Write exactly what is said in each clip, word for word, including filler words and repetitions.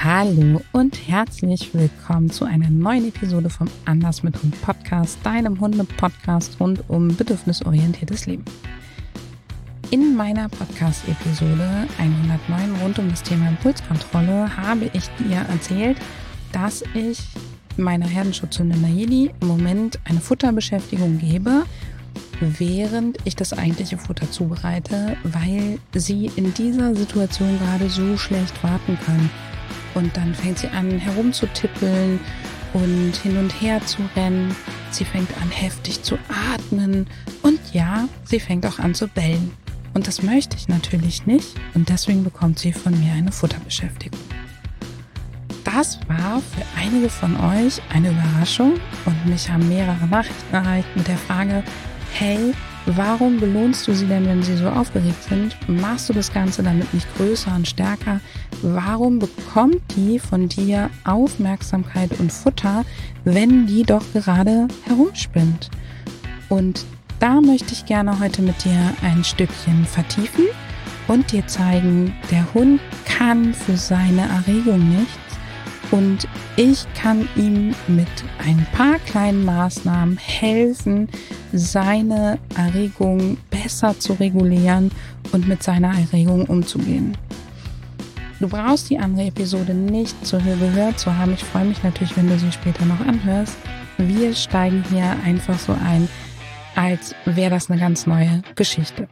Hallo und herzlich willkommen zu einer neuen Episode vom Anders mit Hund Podcast, deinem Hunde-Podcast rund um bedürfnisorientiertes Leben. In meiner Podcast-Episode hundertneun rund um das Thema Impulskontrolle habe ich dir erzählt, dass ich meiner Herdenschutzhündin Nayeli im Moment eine Futterbeschäftigung gebe, während ich das eigentliche Futter zubereite, weil sie in dieser Situation gerade so schlecht warten kann. Und dann fängt sie an herumzutippeln und hin und her zu rennen. Sie fängt an heftig zu atmen und ja, sie fängt auch an zu bellen. Und das möchte ich natürlich nicht und deswegen bekommt sie von mir eine Futterbeschäftigung. Das war für einige von euch eine Überraschung und mich haben mehrere Nachrichten erreicht mit der Frage: Hey, warum belohnst du sie denn, wenn sie so aufgeregt sind? Machst du das Ganze damit nicht größer und stärker? Warum bekommt die von dir Aufmerksamkeit und Futter, wenn die doch gerade herumspinnt? Und da möchte ich gerne heute mit dir ein Stückchen vertiefen und dir zeigen, der Hund kann für seine Erregung nichts. Und ich kann ihm mit ein paar kleinen Maßnahmen helfen, seine Erregung besser zu regulieren und mit seiner Erregung umzugehen. Du brauchst die andere Episode nicht zu gehört zu haben. Ich freue mich natürlich, wenn du sie später noch anhörst. Wir steigen hier einfach so ein, als wäre das eine ganz neue Geschichte.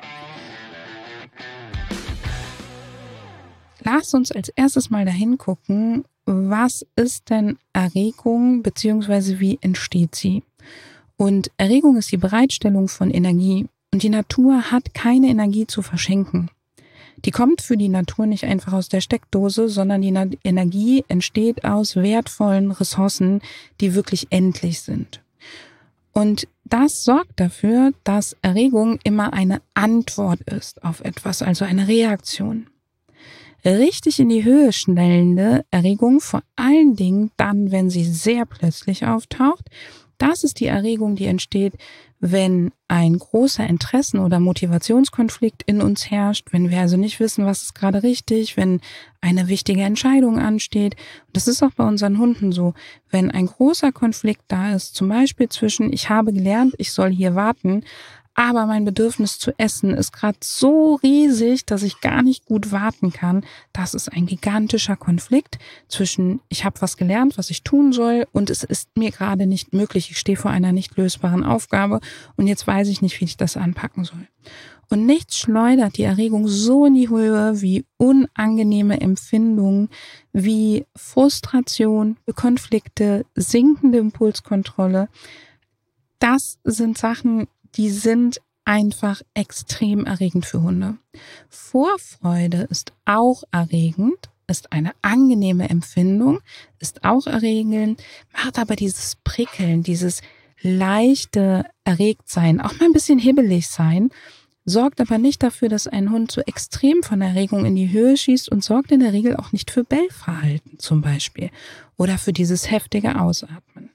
Lass uns als erstes mal dahin gucken, was ist denn Erregung bzw. wie entsteht sie? Und Erregung ist die Bereitstellung von Energie und die Natur hat keine Energie zu verschenken. Die kommt für die Natur nicht einfach aus der Steckdose, sondern die Na- Energie entsteht aus wertvollen Ressourcen, die wirklich endlich sind. Und das sorgt dafür, dass Erregung immer eine Antwort ist auf etwas, also eine Reaktion. Richtig in die Höhe schnellende Erregung, vor allen Dingen dann, wenn sie sehr plötzlich auftaucht. Das ist die Erregung, die entsteht, wenn ein großer Interessen- oder Motivationskonflikt in uns herrscht, wenn wir also nicht wissen, was ist gerade richtig, wenn eine wichtige Entscheidung ansteht. Und das ist auch bei unseren Hunden so. Wenn ein großer Konflikt da ist, zum Beispiel zwischen, ich habe gelernt, ich soll hier warten, aber mein Bedürfnis zu essen ist gerade so riesig, dass ich gar nicht gut warten kann. Das ist ein gigantischer Konflikt zwischen, ich habe was gelernt, was ich tun soll und es ist mir gerade nicht möglich. Ich stehe vor einer nicht lösbaren Aufgabe und jetzt weiß ich nicht, wie ich das anpacken soll. Und nichts schleudert die Erregung so in die Höhe wie unangenehme Empfindungen, wie Frustration, Konflikte, sinkende Impulskontrolle. Das sind Sachen, die sind einfach extrem erregend für Hunde. Vorfreude ist auch erregend, ist eine angenehme Empfindung, ist auch erregend, macht aber dieses Prickeln, dieses leichte Erregtsein, auch mal ein bisschen hibbelig sein, sorgt aber nicht dafür, dass ein Hund so extrem von Erregung in die Höhe schießt und sorgt in der Regel auch nicht für Bellverhalten zum Beispiel oder für dieses heftige Ausatmen.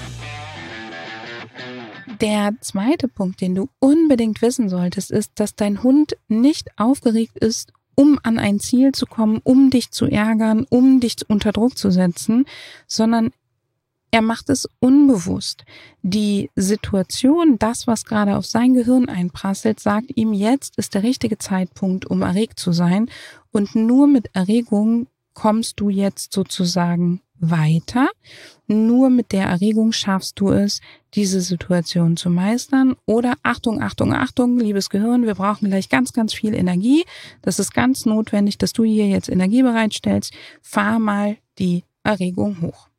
Der zweite Punkt, den du unbedingt wissen solltest, ist, dass dein Hund nicht aufgeregt ist, um an ein Ziel zu kommen, um dich zu ärgern, um dich unter Druck zu setzen, sondern er macht es unbewusst. Die Situation, das, was gerade auf sein Gehirn einprasselt, sagt ihm, jetzt ist der richtige Zeitpunkt, um erregt zu sein. Und nur mit Erregung kommst du jetzt sozusagen weiter. Nur mit der Erregung schaffst du es, diese Situation zu meistern. Oder Achtung, Achtung, Achtung, liebes Gehirn, wir brauchen gleich ganz, ganz viel Energie. Das ist ganz notwendig, dass du hier jetzt Energie bereitstellst. Fahr mal die Erregung hoch.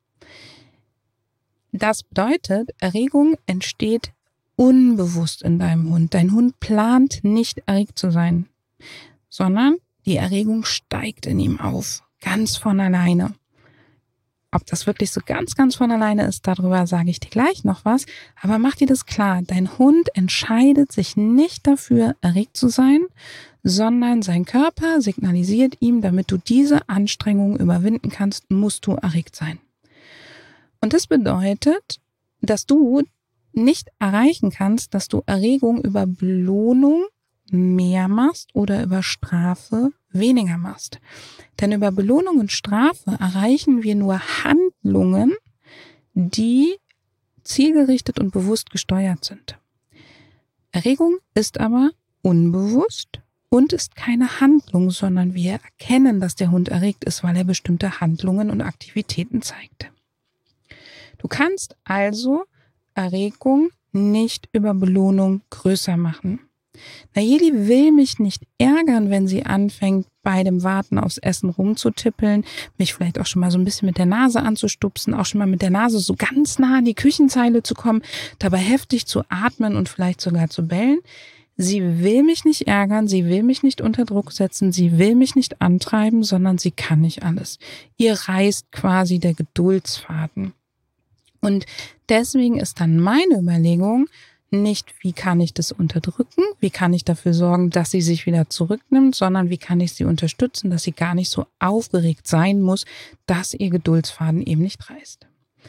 Das bedeutet, Erregung entsteht unbewusst in deinem Hund. Dein Hund plant nicht erregt zu sein, sondern die Erregung steigt in ihm auf, ganz von alleine. Ob das wirklich so ganz, ganz von alleine ist, darüber sage ich dir gleich noch was. Aber mach dir das klar, dein Hund entscheidet sich nicht dafür, erregt zu sein, sondern sein Körper signalisiert ihm, damit du diese Anstrengung überwinden kannst, musst du erregt sein. Und das bedeutet, dass du nicht erreichen kannst, dass du Erregung über Belohnung mehr machst oder über Strafe weniger machst. Denn über Belohnung und Strafe erreichen wir nur Handlungen, die zielgerichtet und bewusst gesteuert sind. Erregung ist aber unbewusst und ist keine Handlung, sondern wir erkennen, dass der Hund erregt ist, weil er bestimmte Handlungen und Aktivitäten zeigt. Du kannst also Erregung nicht über Belohnung größer machen. Nayeli will mich nicht ärgern, wenn sie anfängt, bei dem Warten aufs Essen rumzutippeln, mich vielleicht auch schon mal so ein bisschen mit der Nase anzustupsen, auch schon mal mit der Nase so ganz nah an die Küchenzeile zu kommen, dabei heftig zu atmen und vielleicht sogar zu bellen. Sie will mich nicht ärgern, sie will mich nicht unter Druck setzen, sie will mich nicht antreiben, sondern sie kann nicht alles. Ihr reißt quasi der Geduldsfaden. Und deswegen ist dann meine Überlegung nicht, wie kann ich das unterdrücken, wie kann ich dafür sorgen, dass sie sich wieder zurücknimmt, sondern wie kann ich sie unterstützen, dass sie gar nicht so aufgeregt sein muss, dass ihr Geduldsfaden eben nicht reißt.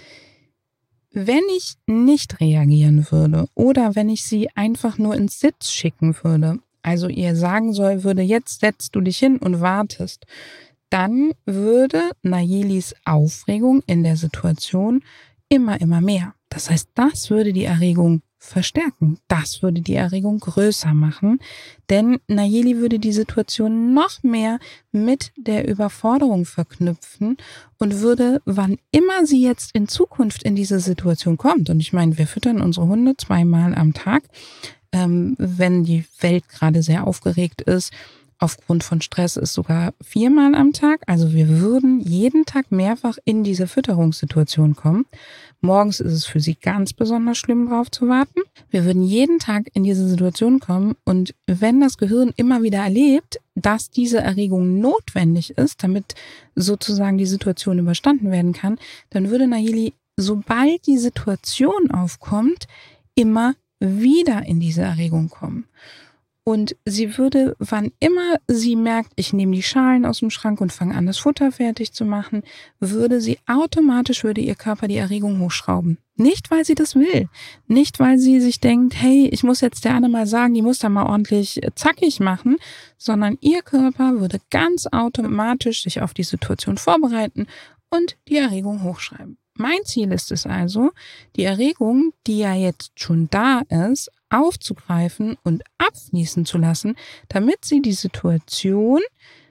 Wenn ich nicht reagieren würde oder wenn ich sie einfach nur ins Sitz schicken würde, also ihr sagen soll, würde, jetzt setzt du dich hin und wartest, dann würde Nayelis Aufregung in der Situation immer, immer mehr. Das heißt, das würde die Erregung verstärken. Das würde die Erregung größer machen, denn Nayeli würde die Situation noch mehr mit der Überforderung verknüpfen und würde, wann immer sie jetzt in Zukunft in diese Situation kommt, und ich meine, wir füttern unsere Hunde zweimal am Tag, ähm, wenn die Welt gerade sehr aufgeregt ist, aufgrund von Stress ist sogar viermal am Tag. Also wir würden jeden Tag mehrfach in diese Fütterungssituation kommen. Morgens ist es für sie ganz besonders schlimm, drauf zu warten. Wir würden jeden Tag in diese Situation kommen und wenn das Gehirn immer wieder erlebt, dass diese Erregung notwendig ist, damit sozusagen die Situation überstanden werden kann, dann würde Nayeli, sobald die Situation aufkommt, immer wieder in diese Erregung kommen. Und sie würde, wann immer sie merkt, ich nehme die Schalen aus dem Schrank und fange an, das Futter fertig zu machen, würde sie automatisch, würde ihr Körper die Erregung hochschrauben. Nicht, weil sie das will. Nicht, weil sie sich denkt, hey, ich muss jetzt der Anne mal sagen, die muss da mal ordentlich zackig machen, sondern ihr Körper würde ganz automatisch sich auf die Situation vorbereiten und die Erregung hochschreiben. Mein Ziel ist es also, die Erregung, die ja jetzt schon da ist, aufzugreifen und abfließen zu lassen, damit sie die Situation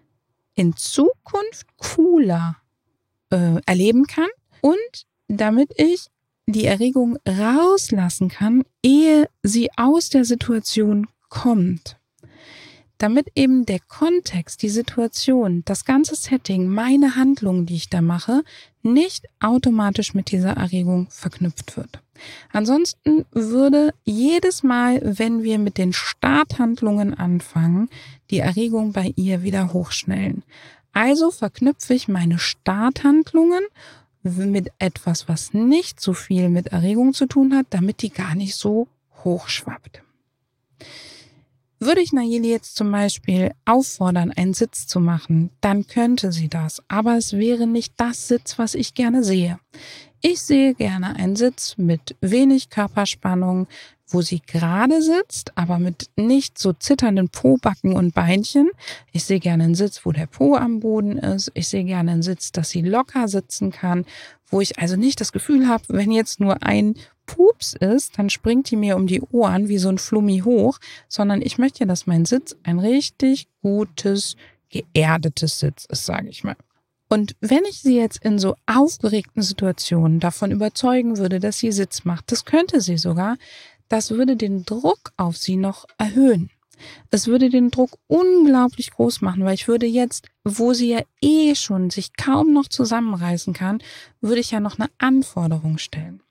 in Zukunft cooler äh, erleben kann und damit ich die Erregung rauslassen kann, ehe sie aus der Situation kommt. Damit eben der Kontext, die Situation, das ganze Setting, meine Handlung, die ich da mache, nicht automatisch mit dieser Erregung verknüpft wird. Ansonsten würde jedes Mal, wenn wir mit den Starthandlungen anfangen, die Erregung bei ihr wieder hochschnellen. Also verknüpfe ich meine Starthandlungen mit etwas, was nicht so viel mit Erregung zu tun hat, damit die gar nicht so hochschwappt. Würde ich Nayeli jetzt zum Beispiel auffordern, einen Sitz zu machen, dann könnte sie das, aber es wäre nicht das Sitz, was ich gerne sehe. Ich sehe gerne einen Sitz mit wenig Körperspannung, wo sie gerade sitzt, aber mit nicht so zitternden Pobacken und Beinchen. Ich sehe gerne einen Sitz, wo der Po am Boden ist. Ich sehe gerne einen Sitz, dass sie locker sitzen kann, wo ich also nicht das Gefühl habe, wenn jetzt nur ein Pups ist, dann springt die mir um die Ohren wie so ein Flummi hoch, sondern ich möchte ja, dass mein Sitz ein richtig gutes, geerdetes Sitz ist, sage ich mal. Und wenn ich sie jetzt in so aufgeregten Situationen davon überzeugen würde, dass sie Sitz macht, das könnte sie sogar, das würde den Druck auf sie noch erhöhen. Es würde den Druck unglaublich groß machen, weil ich würde jetzt, wo sie ja eh schon sich kaum noch zusammenreißen kann, würde ich ja noch eine Anforderung stellen.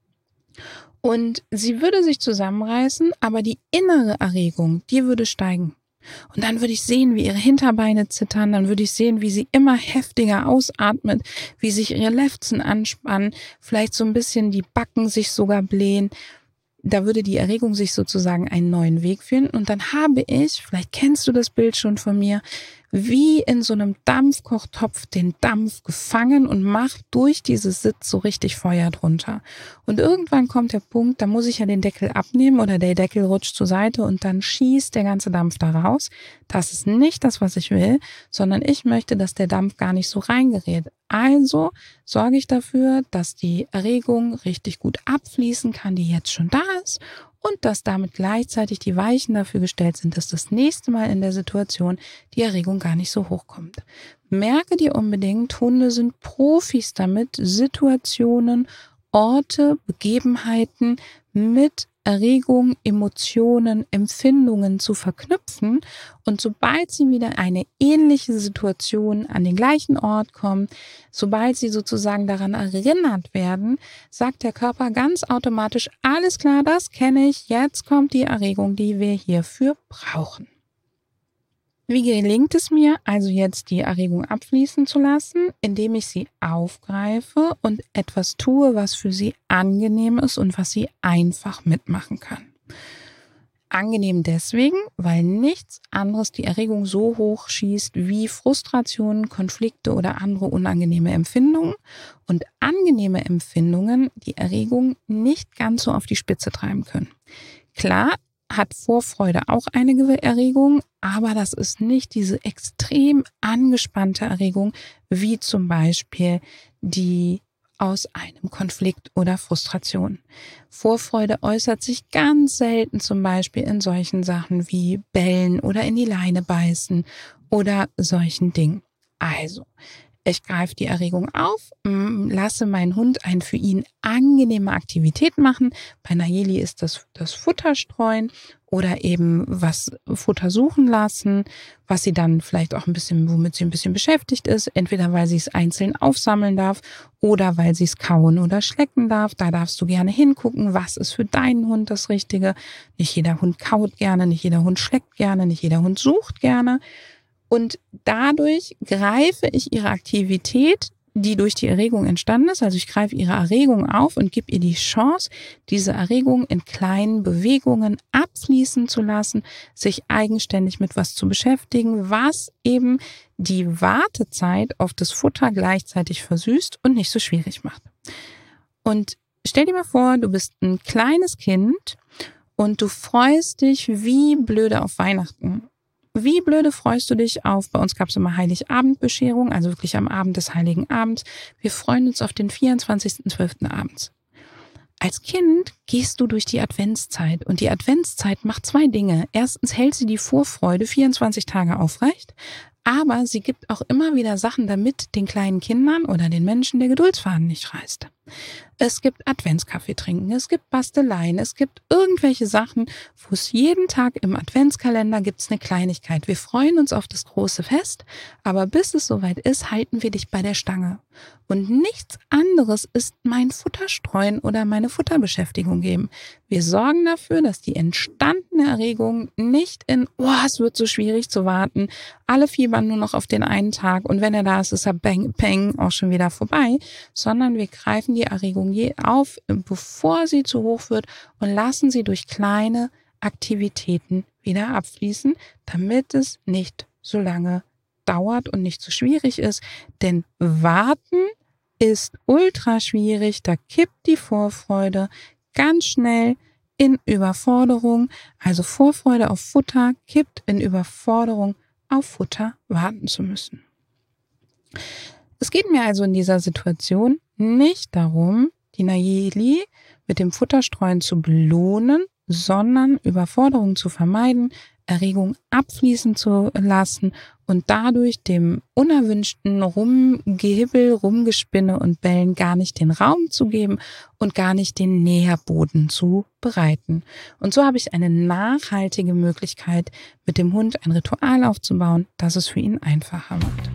Und sie würde sich zusammenreißen, aber die innere Erregung, die würde steigen. Und dann würde ich sehen, wie ihre Hinterbeine zittern, dann würde ich sehen, wie sie immer heftiger ausatmet, wie sich ihre Lefzen anspannen, vielleicht so ein bisschen die Backen sich sogar blähen. Da würde die Erregung sich sozusagen einen neuen Weg finden und dann habe ich, vielleicht kennst du das Bild schon von mir, wie in so einem Dampfkochtopf den Dampf gefangen und macht durch dieses Sitz so richtig Feuer drunter. Und irgendwann kommt der Punkt, da muss ich ja den Deckel abnehmen oder der Deckel rutscht zur Seite und dann schießt der ganze Dampf da raus. Das ist nicht das, was ich will, sondern ich möchte, dass der Dampf gar nicht so reingerät. Also sorge ich dafür, dass die Erregung richtig gut abfließen kann, die jetzt schon da ist, und dass damit gleichzeitig die Weichen dafür gestellt sind, dass das nächste Mal in der Situation die Erregung gar nicht so hoch kommt. Merke dir unbedingt, Hunde sind Profis damit, Situationen, Orte, Begebenheiten mit Erregung, Emotionen, Empfindungen zu verknüpfen, und sobald sie wieder eine ähnliche Situation an den gleichen Ort kommen, sobald sie sozusagen daran erinnert werden, sagt der Körper ganz automatisch: Alles klar, das kenne ich, jetzt kommt die Erregung, die wir hierfür brauchen. Wie gelingt es mir also jetzt, die Erregung abfließen zu lassen? Indem ich sie aufgreife und etwas tue, was für sie angenehm ist und was sie einfach mitmachen kann. Angenehm deswegen, weil nichts anderes die Erregung so hoch schießt wie Frustrationen, Konflikte oder andere unangenehme Empfindungen, und angenehme Empfindungen die Erregung nicht ganz so auf die Spitze treiben können. Klar hat Vorfreude auch eine Erregung, aber das ist nicht diese extrem angespannte Erregung, wie zum Beispiel die aus einem Konflikt oder Frustration. Vorfreude äußert sich ganz selten zum Beispiel in solchen Sachen wie Bellen oder in die Leine beißen oder solchen Dingen. Also, ich greife die Erregung auf, lasse meinen Hund eine für ihn angenehme Aktivität machen. Bei Nayeli ist das das Futterstreuen oder eben was Futter suchen lassen, was sie dann vielleicht auch ein bisschen, womit sie ein bisschen beschäftigt ist. Entweder weil sie es einzeln aufsammeln darf oder weil sie es kauen oder schlecken darf. Da darfst du gerne hingucken, was ist für deinen Hund das Richtige. Nicht jeder Hund kaut gerne, nicht jeder Hund schleckt gerne, nicht jeder Hund sucht gerne. Und dadurch greife ich ihre Aktivität, die durch die Erregung entstanden ist, also ich greife ihre Erregung auf und gebe ihr die Chance, diese Erregung in kleinen Bewegungen abfließen zu lassen, sich eigenständig mit was zu beschäftigen, was eben die Wartezeit auf das Futter gleichzeitig versüßt und nicht so schwierig macht. Und stell dir mal vor, du bist ein kleines Kind und du freust dich wie blöde auf Weihnachten. Wie blöde freust du dich auf, bei uns gab es immer Heiligabendbescherung, also wirklich am Abend des Heiligen Abends. Wir freuen uns auf den vierundzwanzigsten zwölften abends. Als Kind gehst du durch die Adventszeit, und die Adventszeit macht zwei Dinge. Erstens hält sie die Vorfreude vierundzwanzig Tage aufrecht, aber sie gibt auch immer wieder Sachen, damit den kleinen Kindern oder den Menschen der Geduldsfaden nicht reißt. Es gibt Adventskaffee trinken, es gibt Basteleien, es gibt irgendwelche Sachen, wo es jeden Tag im Adventskalender gibt es eine Kleinigkeit. Wir freuen uns auf das große Fest, aber bis es soweit ist, halten wir dich bei der Stange. Und nichts anderes ist mein Futterstreuen oder meine Futterbeschäftigung geben. Wir sorgen dafür, dass die entstandene Erregung nicht in, oh, es wird so schwierig zu warten, alle fiebern nur noch auf den einen Tag und wenn er da ist, ist er bang, peng, auch schon wieder vorbei, sondern wir greifen die Erregung je auf, bevor sie zu hoch wird, und lassen sie durch kleine Aktivitäten wieder abfließen, damit es nicht so lange dauert und nicht so schwierig ist. Denn warten ist ultra schwierig, da kippt die Vorfreude ganz schnell in Überforderung. Also Vorfreude auf Futter kippt in Überforderung, auf Futter warten zu müssen. Es geht mir also in dieser Situation nicht darum, die Nayeli mit dem Futterstreuen zu belohnen, sondern Überforderung zu vermeiden, Erregung abfließen zu lassen und dadurch dem unerwünschten Rumgehibbel, Rumgespinne und Bellen gar nicht den Raum zu geben und gar nicht den Nährboden zu bereiten. Und so habe ich eine nachhaltige Möglichkeit, mit dem Hund ein Ritual aufzubauen, das es für ihn einfacher macht.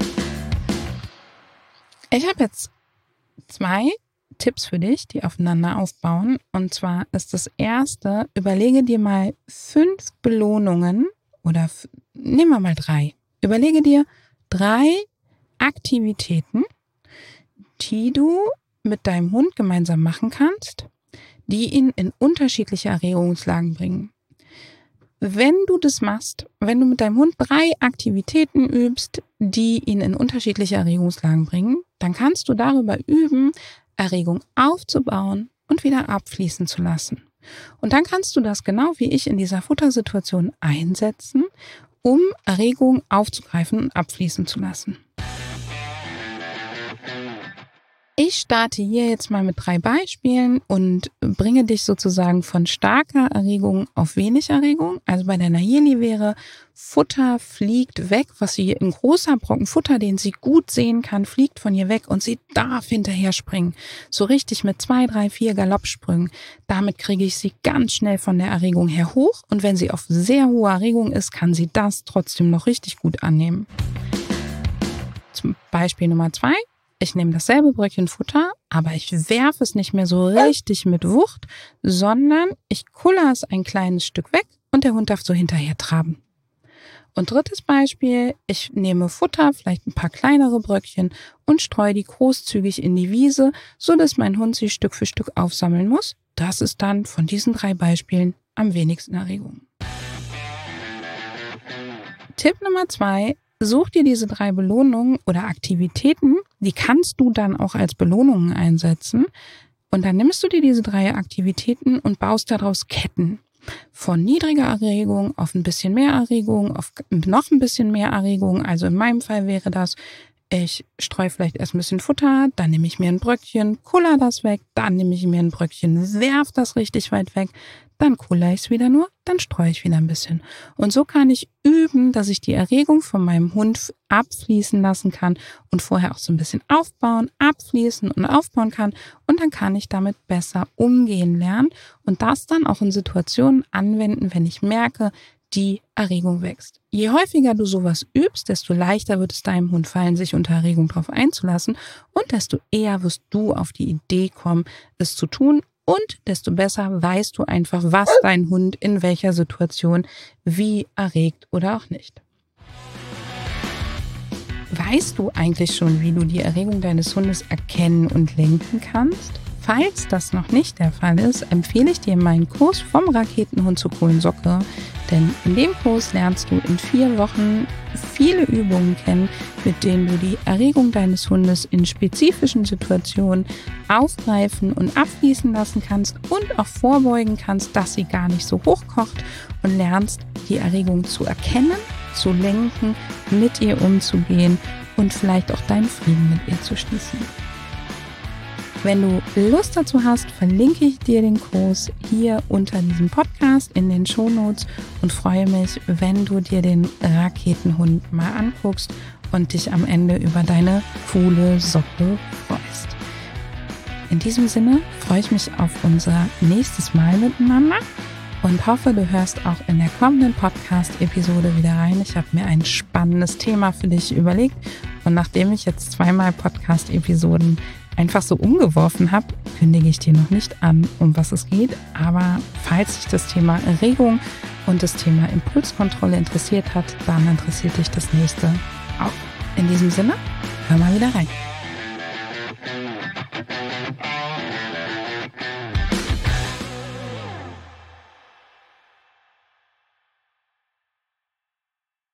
Ich habe jetzt zwei Tipps für dich, die aufeinander aufbauen. Und zwar ist das erste: Überlege dir mal fünf Belohnungen oder f- nehmen wir mal drei. Überlege dir drei Aktivitäten, die du mit deinem Hund gemeinsam machen kannst, die ihn in unterschiedliche Erregungslagen bringen. wenn du das machst, wenn du mit deinem Hund drei Aktivitäten übst, die ihn in unterschiedliche Erregungslagen bringen, dann kannst du darüber üben, Erregung aufzubauen und wieder abfließen zu lassen. Und dann kannst du das genau wie ich in dieser Futtersituation einsetzen, um Erregung aufzugreifen und abfließen zu lassen. Ich starte hier jetzt mal mit drei Beispielen und bringe dich sozusagen von starker Erregung auf wenig Erregung. Also bei der Nayeli wäre, Futter fliegt weg, was sie ein großer Brocken Futter, den sie gut sehen kann, fliegt von ihr weg und sie darf hinterher springen. So richtig mit zwei, drei, vier Galoppsprüngen. Damit kriege ich sie ganz schnell von der Erregung her hoch und wenn sie auf sehr hohe Erregung ist, kann sie das trotzdem noch richtig gut annehmen. Zum Beispiel Nummer zwei. Ich nehme dasselbe Bröckchen Futter, aber ich werfe es nicht mehr so richtig mit Wucht, sondern ich kuller es ein kleines Stück weg und der Hund darf so hinterher traben. Und drittes Beispiel, ich nehme Futter, vielleicht ein paar kleinere Bröckchen und streue die großzügig in die Wiese, so dass mein Hund sie Stück für Stück aufsammeln muss. Das ist dann von diesen drei Beispielen am wenigsten Erregung. Tipp Nummer zwei. Such dir diese drei Belohnungen oder Aktivitäten, die kannst du dann auch als Belohnungen einsetzen. Und dann nimmst du dir diese drei Aktivitäten und baust daraus Ketten. Von niedriger Erregung auf ein bisschen mehr Erregung, auf noch ein bisschen mehr Erregung. Also in meinem Fall wäre das, ich streue vielleicht erst ein bisschen Futter, dann nehme ich mir ein Bröckchen, kuller das weg, dann nehme ich mir ein Bröckchen, werf das richtig weit weg, dann kuller ich es wieder nur, dann streue ich wieder ein bisschen. Und so kann ich üben, dass ich die Erregung von meinem Hund abfließen lassen kann und vorher auch so ein bisschen aufbauen, abfließen und aufbauen kann. Und dann kann ich damit besser umgehen lernen und das dann auch in Situationen anwenden, wenn ich merke, die Erregung wächst. Je häufiger du sowas übst, desto leichter wird es deinem Hund fallen, sich unter Erregung drauf einzulassen und desto eher wirst du auf die Idee kommen, es zu tun und desto besser weißt du einfach, was dein Hund in welcher Situation wie erregt oder auch nicht. Weißt du eigentlich schon, wie du die Erregung deines Hundes erkennen und lenken kannst? Falls das noch nicht der Fall ist, empfehle ich dir meinen Kurs vom Raketenhund zur coolen Socke. Denn in dem Kurs lernst du in vier Wochen viele Übungen kennen, mit denen du die Erregung deines Hundes in spezifischen Situationen aufgreifen und abfließen lassen kannst und auch vorbeugen kannst, dass sie gar nicht so hochkocht und lernst, die Erregung zu erkennen, zu lenken, mit ihr umzugehen und vielleicht auch deinen Frieden mit ihr zu schließen. Wenn du Lust dazu hast, verlinke ich dir den Kurs hier unter diesem Podcast in den Shownotes und freue mich, wenn du dir den Raketenhund mal anguckst und dich am Ende über deine coole Socke freust. In diesem Sinne freue ich mich auf unser nächstes Mal miteinander und hoffe, du hörst auch in der kommenden Podcast-Episode wieder rein. Ich habe mir ein spannendes Thema für dich überlegt und nachdem ich jetzt zweimal Podcast-Episoden einfach so umgeworfen habe, kündige ich dir noch nicht an, um was es geht. Aber falls dich das Thema Erregung und das Thema Impulskontrolle interessiert hat, dann interessiert dich das nächste auch. In diesem Sinne, hör mal wieder rein.